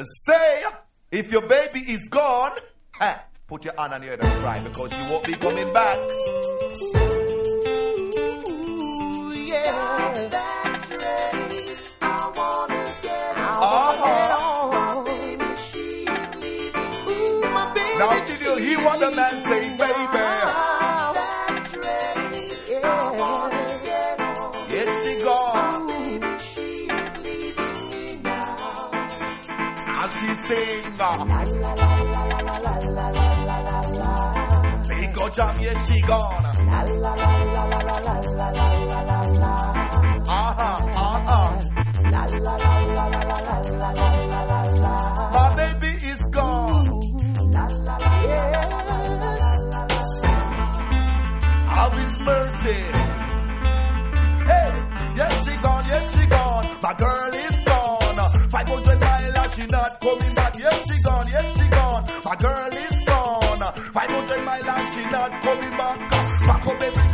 Say, if your baby is gone, put your hand on your head and cry because she won't be coming back. Ooh, yeah. I wanna get on. Now did you hear what the man say, baby? Yes, she gone. And she sing. Big go jam, yes, she gone. My baby is gone. How is mercy? Hey, yes she gone, yes she gone. My girl is gone. 500 miles and she not coming back. Yes she gone, yes she gone. My girl is gone. 500 miles and she not coming back. Back up every